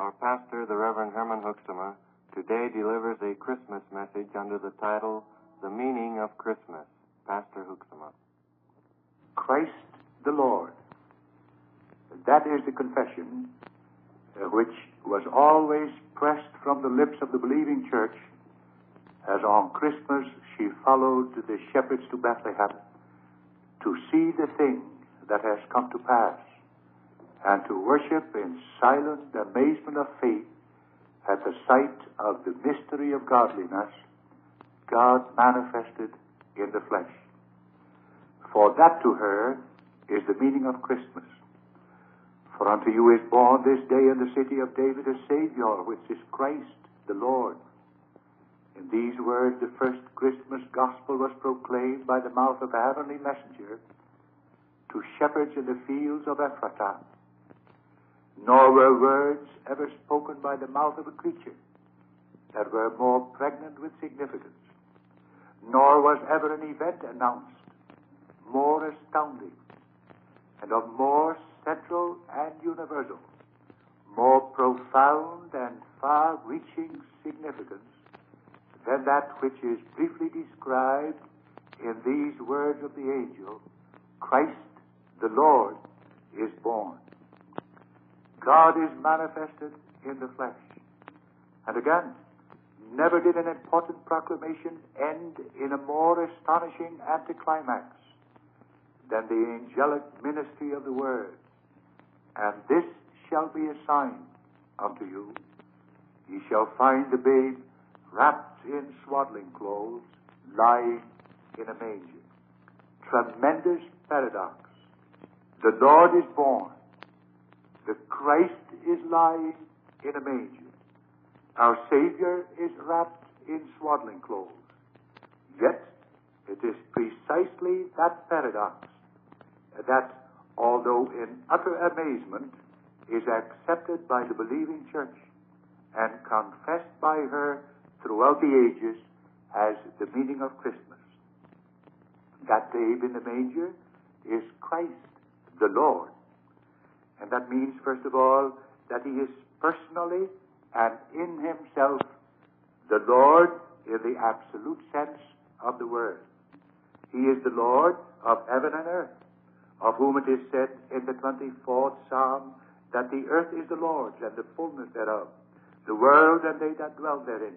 Our pastor, the Reverend Herman Hoeksema, today delivers a Christmas message under the title, The Meaning of Christmas. Pastor Hoeksema. Christ the Lord. That is the confession which was always pressed from the lips of the believing church as on Christmas she followed the shepherds to Bethlehem to see the thing that has come to pass and to worship in silent amazement of faith at the sight of the mystery of godliness, God manifested in the flesh. For that to her is the meaning of Christmas. For unto you is born this day in the city of David a Savior, which is Christ the Lord. In these words the first Christmas gospel was proclaimed by the mouth of a heavenly messenger to shepherds in the fields of Ephratah. Nor were words ever spoken by the mouth of a creature that were more pregnant with significance. Nor was ever an event announced more astounding and of more central and universal, more profound and far-reaching significance than that which is briefly described in these words of the angel, Christ the Lord is born. God is manifested in the flesh. And again, never did an important proclamation end in a more astonishing anticlimax than the angelic ministry of the Word. And this shall be a sign unto you. Ye shall find the babe wrapped in swaddling clothes, lying in a manger. Tremendous paradox. The Lord is born. The Christ is lying in a manger. Our Savior is wrapped in swaddling clothes. Yet, it is precisely that paradox that, although in utter amazement, is accepted by the believing church and confessed by her throughout the ages as the meaning of Christmas. That babe in the manger is Christ the Lord. And that means, first of all, that he is personally and in himself the Lord in the absolute sense of the word. He is the Lord of heaven and earth, of whom it is said in the 24th Psalm that the earth is the Lord's and the fullness thereof, the world and they that dwell therein.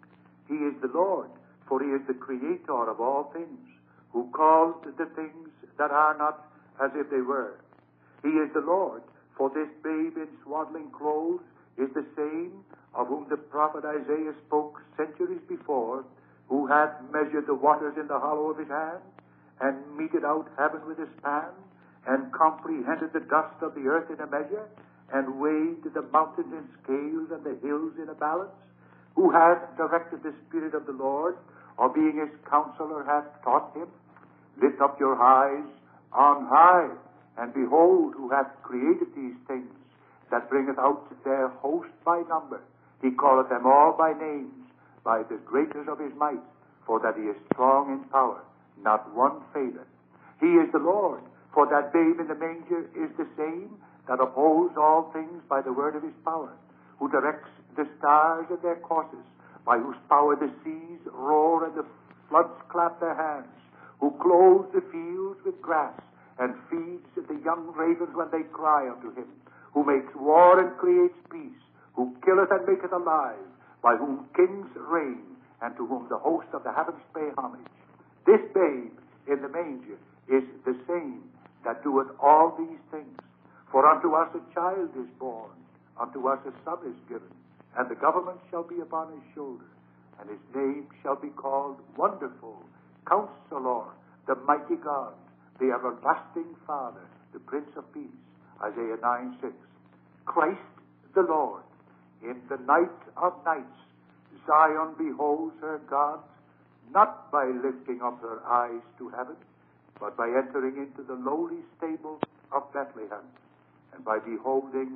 He is the Lord, for he is the creator of all things, who called the things that are not as if they were. He is the Lord, for this babe in swaddling clothes is the same of whom the prophet Isaiah spoke centuries before, who hath measured the waters in the hollow of his hand, and meted out heaven with his span, and comprehended the dust of the earth in a measure, and weighed the mountains in scales and the hills in a balance, who hath directed the Spirit of the Lord, or being his counselor hath taught him. Lift up your eyes on high, and behold, who hath created these things, that bringeth out their host by number. He calleth them all by names, by the greatness of his might, for that he is strong in power, not one faileth. He is the Lord, for that babe in the manger is the same that upholds all things by the word of his power, who directs the stars in their courses, by whose power the seas roar and the floods clap their hands, who clothes the fields with grass, and feeds the young ravens when they cry unto him, who makes war and creates peace, who killeth and maketh alive, by whom kings reign, and to whom the host of the heavens pay homage. This babe in the manger is the same that doeth all these things. For unto us a child is born, unto us a son is given, and the government shall be upon his shoulder, and his name shall be called Wonderful, Counselor, the Mighty God, the Everlasting Father, the Prince of Peace. Isaiah 9:6. Christ the Lord. In the night of nights, Zion beholds her God, not by lifting up her eyes to heaven, but by entering into the lowly stable of Bethlehem, and by beholding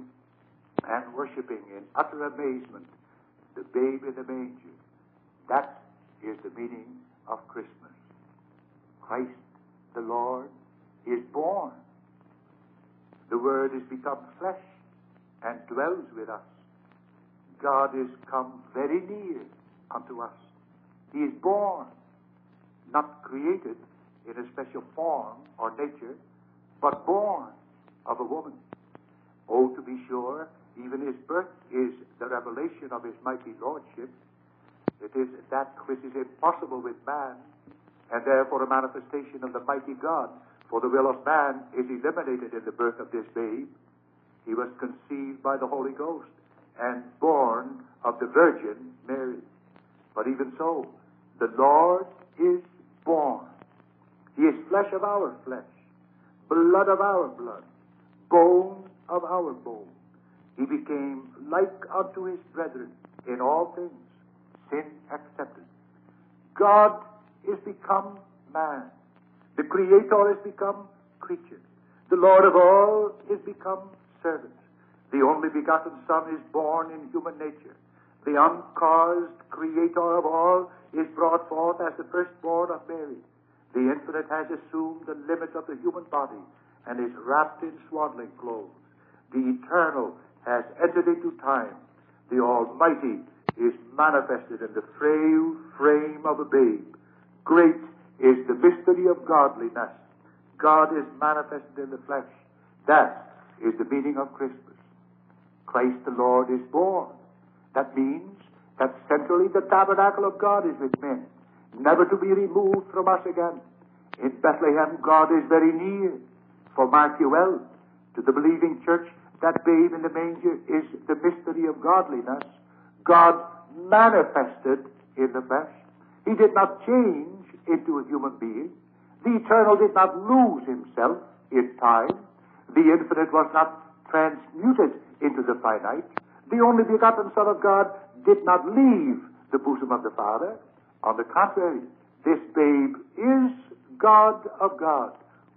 and worshiping in utter amazement the babe in the manger. That is the meaning of Christmas. Christ the Lord is born. The Word is become flesh and dwells with us. God is come very near unto us. He is born, not created in a special form or nature, but born of a woman. Oh, to be sure, even his birth is the revelation of his mighty lordship. It is that which is impossible with man, and therefore a manifestation of the mighty God. For the will of man is eliminated in the birth of this babe. He was conceived by the Holy Ghost and born of the Virgin Mary. But even so, the Lord is born. He is flesh of our flesh, blood of our blood, bone of our bone. He became like unto his brethren in all things, sin accepted. God is become man. The Creator is become creature. The Lord of all is become servant. The only begotten Son is born in human nature. The uncaused Creator of all is brought forth as the firstborn of Mary. The Infinite has assumed the limits of the human body and is wrapped in swaddling clothes. The Eternal has entered into time. The Almighty is manifested in the frail frame of a babe. Great is the mystery of godliness. God is manifested in the flesh. That is the meaning of Christmas. Christ the Lord is born. That means that centrally the tabernacle of God is with men, never to be removed from us again. In Bethlehem, God is very near. For mark you well, to the believing church, that babe in the manger is the mystery of godliness. God manifested in the flesh. He did not change into a human being. The Eternal did not lose himself in time. The Infinite was not transmuted into the finite. The only begotten Son of God did not leave the bosom of the Father. On the contrary, this babe is God of God,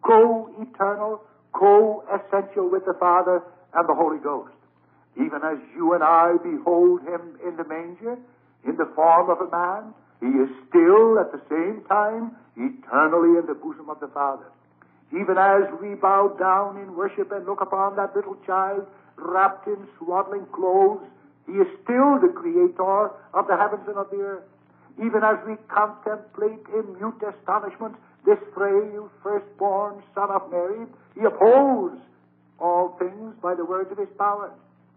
co-eternal, co-essential with the Father and the Holy Ghost. Even as you and I behold him in the manger, in the form of a man, he is still at the same time eternally in the bosom of the Father. Even as we bow down in worship and look upon that little child wrapped in swaddling clothes, he is still the Creator of the heavens and of the earth. Even as we contemplate in mute astonishment this frail firstborn Son of Mary, he upholds all things by the words of his power.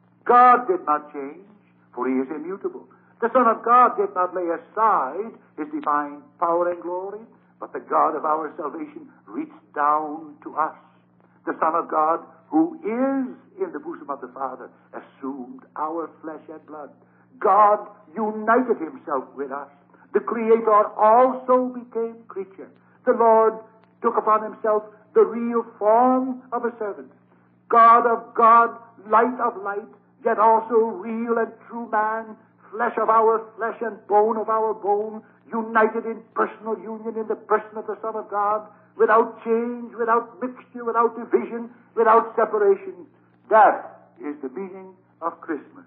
God did not change, for he is immutable. The Son of God did not lay aside his divine power and glory, but the God of our salvation reached down to us. The Son of God, who is in the bosom of the Father, assumed our flesh and blood. God united himself with us. The Creator also became creature. The Lord took upon himself the real form of a servant. God of God, light of light, yet also real and true man, flesh of our flesh and bone of our bone, united in personal union in the person of the Son of God, without change, without mixture, without division, without separation. That is the meaning of Christmas.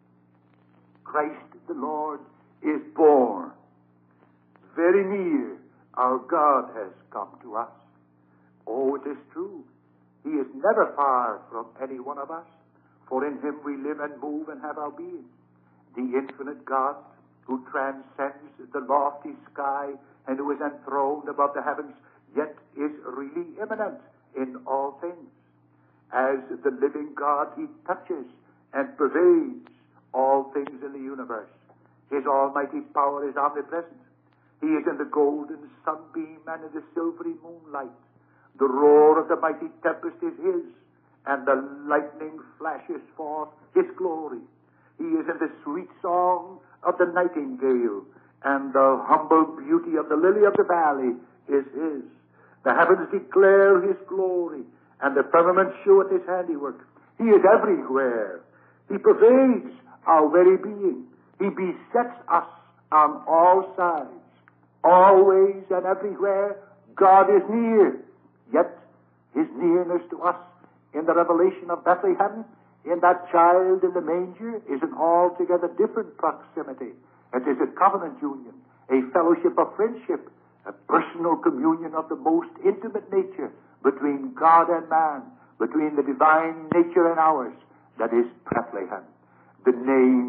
Christ the Lord is born. Very near our God has come to us. Oh, it is true. He is never far from any one of us, for in him we live and move and have our being. The infinite God, who transcends the lofty sky and who is enthroned above the heavens, yet is really immanent in all things. As the living God, he touches and pervades all things in the universe. His almighty power is omnipresent. He is in the golden sunbeam and in the silvery moonlight. The roar of the mighty tempest is his, and the lightning flashes forth his glory. He is in the sweet song of the nightingale, and the humble beauty of the lily of the valley is his. The heavens declare his glory, and the firmament sheweth his handiwork. He is everywhere. He pervades our very being. He besets us on all sides. Always and everywhere, God is near. Yet, his nearness to us in the revelation of Bethlehem, in that child in the manger, is an altogether different proximity. It is a covenant union, a fellowship of friendship, a personal communion of the most intimate nature between God and man, between the divine nature and ours. That is Bethlehem. The name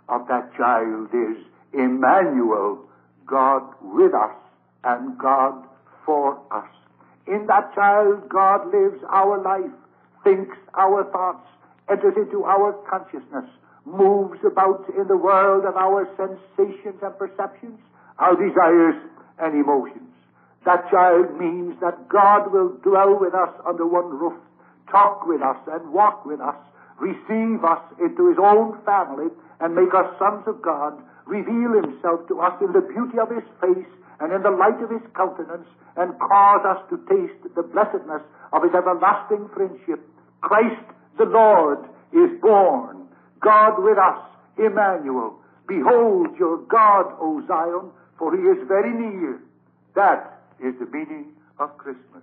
of that child is Emmanuel, God with us and God for us. In that child, God lives our life, thinks our thoughts, enters into our consciousness, moves about in the world of our sensations and perceptions, our desires and emotions. That child means that God will dwell with us under one roof, talk with us and walk with us, receive us into his own family and make us sons of God, reveal himself to us in the beauty of his face and in the light of his countenance, and cause us to taste the blessedness of his everlasting friendship. Christ the Lord is born, God with us, Emmanuel. Behold your God, O Zion, for he is very near. That is the meaning of Christmas.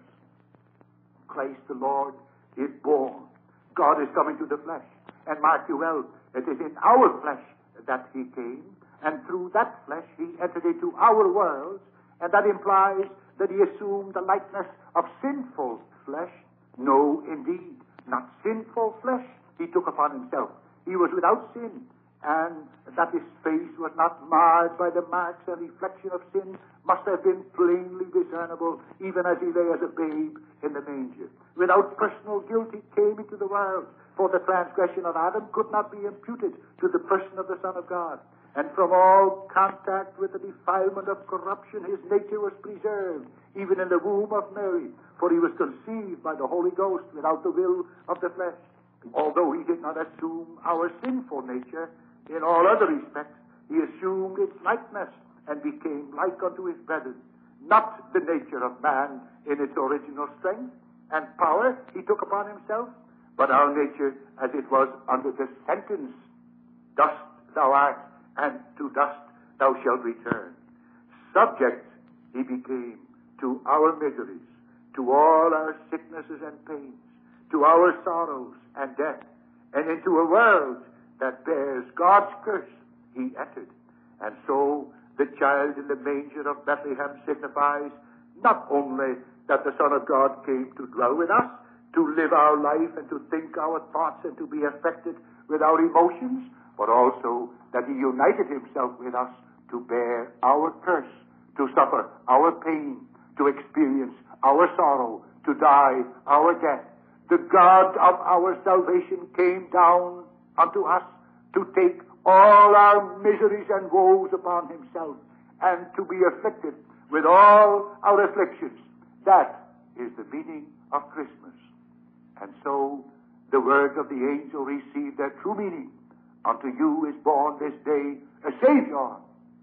Christ the Lord is born. God is coming to the flesh. And mark you well, it is in our flesh that he came, and through that flesh he entered into our world, and that implies that he assumed the likeness of sinful flesh. No, indeed, not sinful flesh he took upon himself. He was without sin, and that his face was not marred by the marks and reflection of sin must have been plainly discernible, even as he lay as a babe in the manger. Without personal guilt he came into the world, for the transgression of Adam could not be imputed to the person of the Son of God. And from all contact with the defilement of corruption, his nature was preserved, even in the womb of Mary, for he was conceived by the Holy Ghost without the will of the flesh. Although he did not assume our sinful nature in all other respects, he assumed its likeness and became like unto his brethren. Not the nature of man in its original strength and power he took upon himself, but our nature as it was under the sentence, dust thou art, and to dust thou shalt return. Subject he became to our miseries, to all our sicknesses and pains, to our sorrows and death, and into a world that bears God's curse he entered. And so the child in the manger of Bethlehem signifies not only that the Son of God came to dwell with us, to live our life and to think our thoughts and to be affected with our emotions, but also that he united himself with us to bear our curse, to suffer our pain, to experience our sorrow, to die our death. The God of our salvation came down unto us to take all our miseries and woes upon himself and to be afflicted with all our afflictions. That is the meaning of Christmas. And so the words of the angel receive their true meaning. Unto you is born this day a Savior.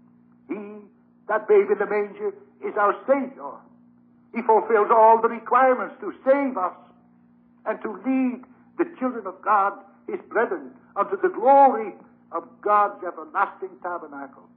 He, that babe in the manger, is our Savior. He fulfills all the requirements to save us and to lead the children of God, his brethren, unto the glory of God's everlasting tabernacle.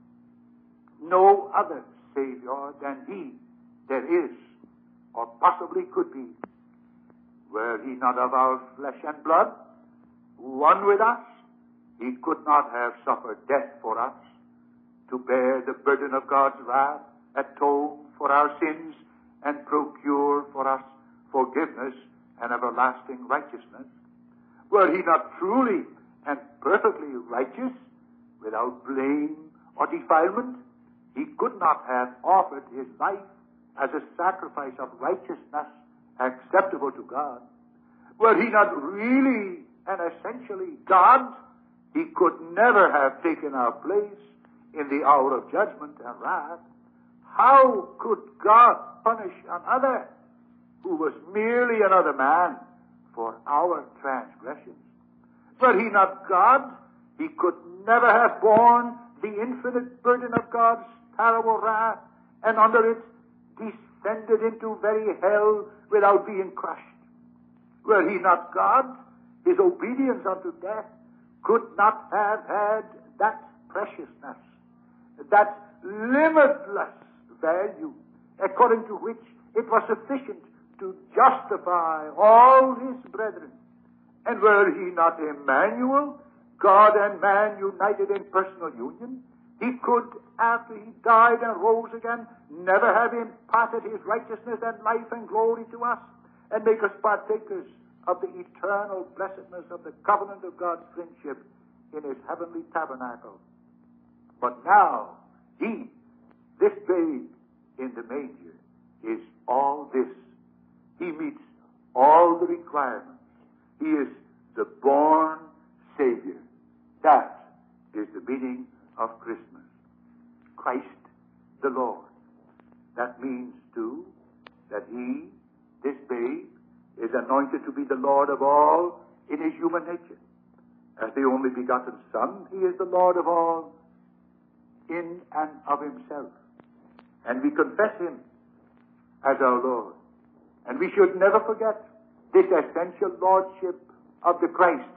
No other Savior than he there is, or possibly could be. Were he not of our flesh and blood, one with us, he could not have suffered death for us, to bear the burden of God's wrath, atone for our sins, and procure for us forgiveness and everlasting righteousness. Were he not truly and perfectly righteous, without blame or defilement, he could not have offered his life as a sacrifice of righteousness acceptable to God. Were he not really and essentially God, he could never have taken our place in the hour of judgment and wrath. How could God punish another who was merely another man for our transgressions? Were he not God, he could never have borne the infinite burden of God's terrible wrath, and under it descended into very hell without being crushed. Were he not God, his obedience unto death could not have had that preciousness, that limitless value, according to which it was sufficient to justify all his brethren. And were he not Emmanuel, God and man united in personal union, he could, after he died and rose again, never have imparted his righteousness and life and glory to us and make us partakers of the eternal blessedness of the covenant of God's friendship in his heavenly tabernacle. But now, he, this babe in the manger, is all this. He meets all the requirements. He is the born Savior. That is the meaning of Christmas. Christ the Lord. That means, too, that he, this babe, is anointed to be the Lord of all in his human nature. As the only begotten Son, he is the Lord of all in and of himself. And we confess him as our Lord. And we should never forget this essential lordship of the Christ.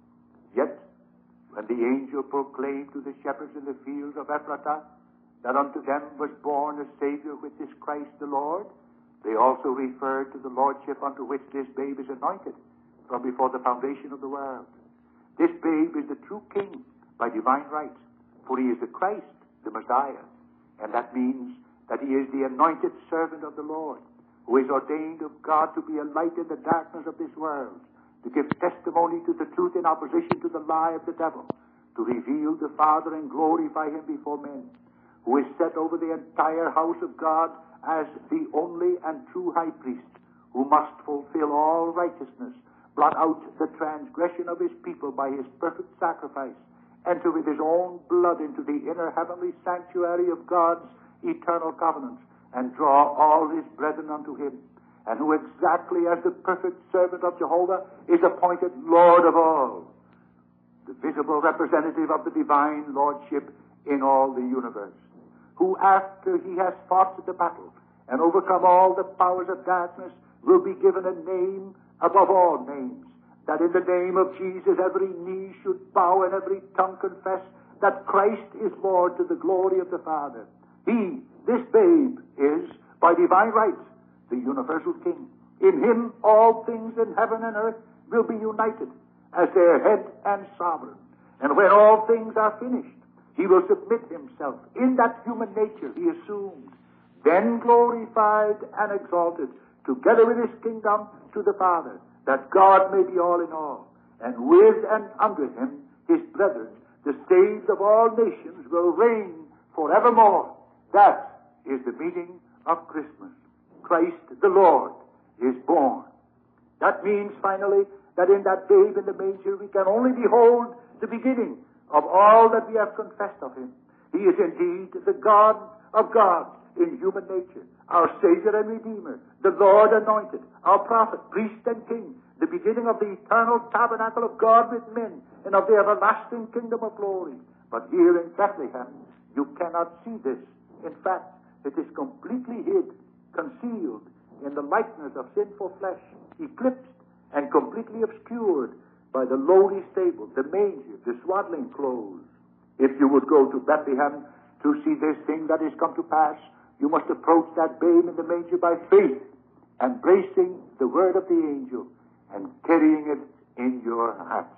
Yet, when the angel proclaimed to the shepherds in the fields of Ephratah that unto them was born a Savior, which is Christ the Lord, they also referred to the lordship unto which this babe is anointed from before the foundation of the world. This babe is the true king by divine right, for he is the Christ, the Messiah. And that means that he is the anointed servant of the Lord, who is ordained of God to be a light in the darkness of this world, to give testimony to the truth in opposition to the lie of the devil, to reveal the Father and glorify him before men, who is set over the entire house of God as the only and true high priest, who must fulfill all righteousness, blot out the transgression of his people by his perfect sacrifice, enter with his own blood into the inner heavenly sanctuary of God's eternal covenant, and draw all his brethren unto him, and who exactly as the perfect servant of Jehovah is appointed Lord of all, the visible representative of the divine lordship in all the universe, who after he has fought the battle and overcome all the powers of darkness will be given a name above all names, that in the name of Jesus every knee should bow and every tongue confess that Christ is Lord to the glory of the Father. He, this babe, is, by divine right, the universal King. In him all things in heaven and earth will be united as their head and sovereign. And when all things are finished, he will submit himself in that human nature he assumed, then glorified and exalted, together with his kingdom to the Father, that God may be all in all. And with and under him, his brethren, the saved of all nations, will reign forevermore. That is the meaning of Christmas. Christ the Lord is born. That means, finally, that in that babe in the manger we can only behold the beginning of all that we have confessed of him. He is indeed the God of God in human nature, our Savior and Redeemer, the Lord anointed, our prophet, priest and king, the beginning of the eternal tabernacle of God with men and of the everlasting kingdom of glory. But here in Bethlehem, you cannot see this. In fact, it is completely hid, concealed in the likeness of sinful flesh, eclipsed and completely obscured by the lowly stable, the manger, the swaddling clothes. If you would go to Bethlehem to see this thing that is come to pass, you must approach that babe in the manger by faith, embracing the word of the angel and carrying it in your heart.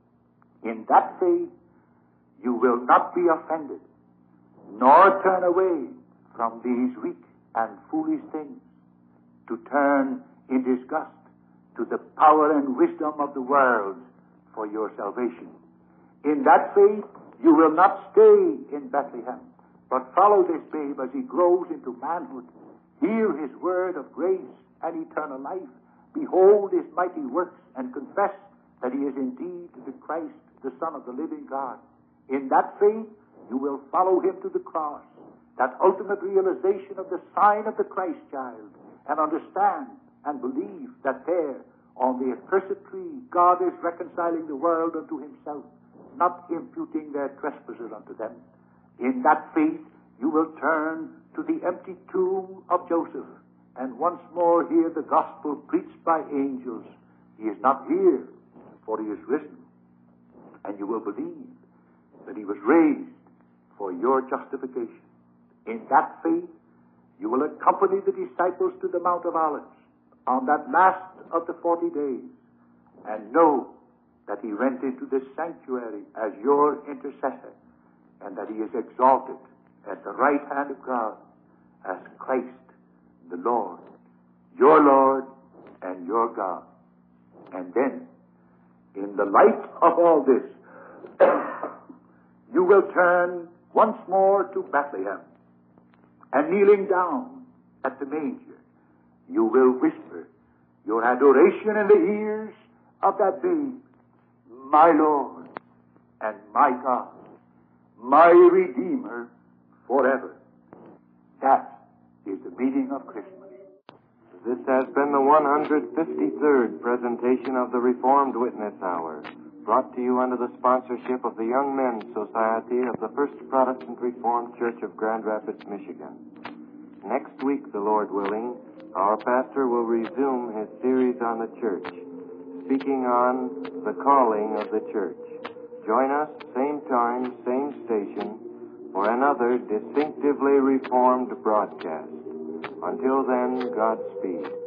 In that faith, you will not be offended, nor turn away from these weak and foolish things, to turn in disgust to the power and wisdom of the world for your salvation. In that faith, you will not stay in Bethlehem, but follow this babe as he grows into manhood. Hear his word of grace and eternal life. Behold his mighty works and confess that he is indeed the Christ, the Son of the living God. In that faith, you will follow him to the cross, that ultimate realization of the sign of the Christ child, and understand and believe that there, on the accursed tree, God is reconciling the world unto himself, not imputing their trespasses unto them. In that faith, you will turn to the empty tomb of Joseph, and once more hear the gospel preached by angels. He is not here, for he is risen. And you will believe that he was raised for your justification. In that faith, you will accompany the disciples to the Mount of Olives on that last of the 40 days, and know that he went into the sanctuary as your intercessor, and that he is exalted at the right hand of God as Christ the Lord, your and your God. And then, in the light of all this, you will turn once more to Bethlehem, and kneeling down at the manger, you will whisper your adoration in the ears of that babe, my Lord and my God, my Redeemer forever. That is the meaning of Christmas. This has been the 153rd presentation of the Reformed Witness Hour, brought to you under the sponsorship of the Young Men's Society of the First Protestant Reformed Church of Grand Rapids, Michigan. Next week, the Lord willing, our pastor will resume his series on the church, speaking on the calling of the church. Join us, same time, same station, for another distinctively Reformed broadcast. Until then, Godspeed.